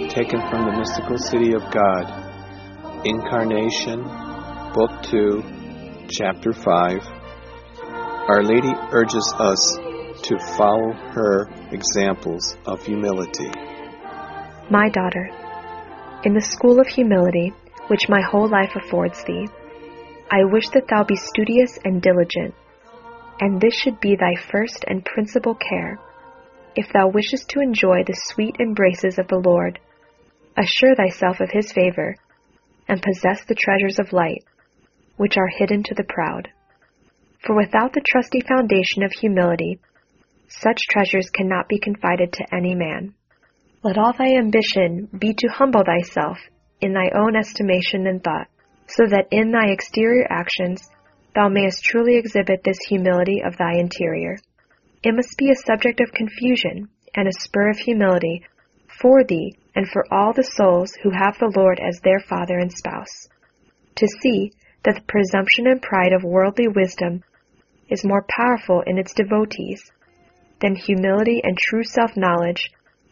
taken from the Mystical City of God, Incarnation, Book 2, Chapter 5. Our Lady urges us to follow her examples of humility. My daughter, in the school of humility, which my whole life affords thee, I wish that thou be studious and diligent, and this should be thy first and principal care. If thou wishest to enjoy the sweet embraces of the Lord, assure thyself of his favor, and possess the treasures of light, which are hidden to the proud. For without the trusty foundation of humility, such treasures cannot be confided to any man. Let all thy ambition be to humble thyself in thy own estimation and thought, so that in thy exterior actions thou mayest truly exhibit this humility of thy interior. It must be a subject of confusion and a spur of humility for thee and for all the souls who have the Lord as their Father and Spouse, to see that the presumption and pride of worldly wisdom is more powerful in its devotees than humility and true self-knowledge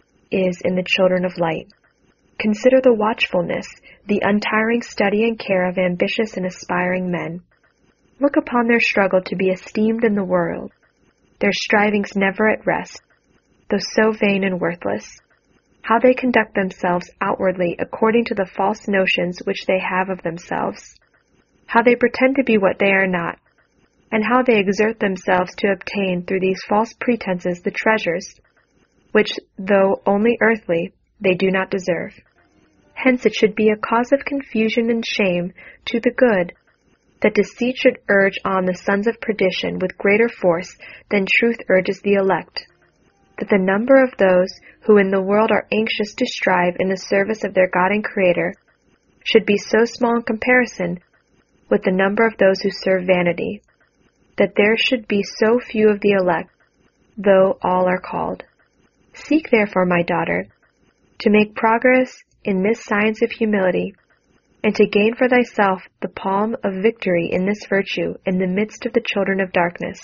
is in the children of light. Consider the watchfulness, the untiring study and care of ambitious and aspiring men. Look upon their struggle to be esteemed in the world, their strivings never at rest, though so vain and worthless, how they conduct themselves outwardly according to the false notions which they have of themselves, how they pretend to be what they are not, and how they exert themselves to obtain through these false pretenses the treasures, which, though only earthly, they do not deserve. Hence it should be a cause of confusion and shame to the good, that deceit should urge on the sons of perdition with greater force than truth urges the elect, that the number of those who in the world are anxious to strive in the service of their God and Creator should be so small in comparison with the number of those who serve vanity, that there should be so few of the elect, though all are called. Seek therefore, my daughter, to make progress in this science of humility, and to gain for thyself the palm of victory in this virtue in the midst of the children of darkness,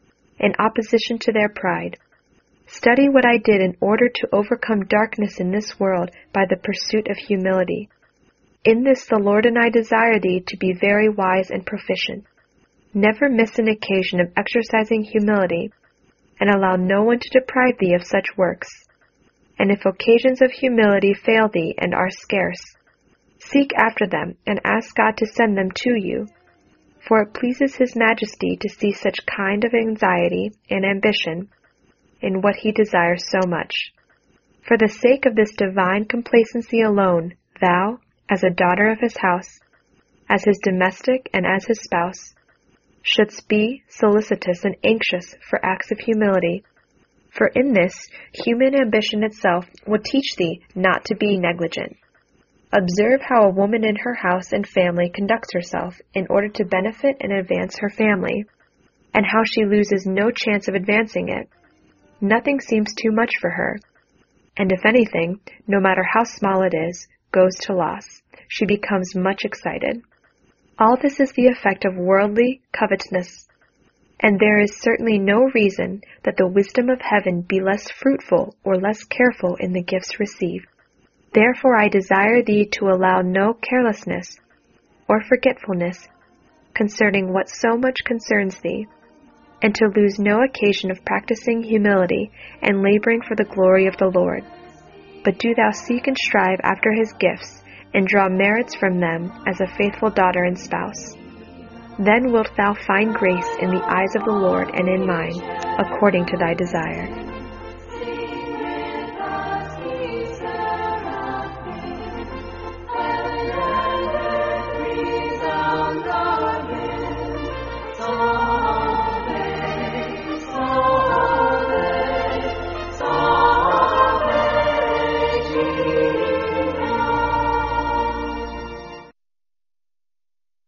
in opposition to their pride. Study what I did in order to overcome darkness in this world by the pursuit of humility. In this the Lord and I desire thee to be very wise and proficient. Never miss an occasion of exercising humility, and allow no one to deprive thee of such works. And if occasions of humility fail thee and are scarce, seek after them, and ask God to send them to you, for it pleases His Majesty to see such kind of anxiety and ambition in what He desires so much. For the sake of this divine complacency alone, thou, as a daughter of His house, as His domestic and as His spouse, shouldst be solicitous and anxious for acts of humility, for in this human ambition itself will teach thee not to be negligent. Observe how a woman in her house and family conducts herself in order to benefit and advance her family, and how she loses no chance of advancing it. Nothing seems too much for her, and if anything, no matter how small it is, goes to loss. She becomes much excited. All this is the effect of worldly covetousness, and there is certainly no reason that the wisdom of heaven be less fruitful or less careful in the gifts received. Therefore I desire thee to allow no carelessness or forgetfulness concerning what so much concerns thee, and to lose no occasion of practicing humility and laboring for the glory of the Lord. But do thou seek and strive after His gifts, and draw merits from them as a faithful daughter and spouse. Then wilt thou find grace in the eyes of the Lord and in mine, according to thy desire.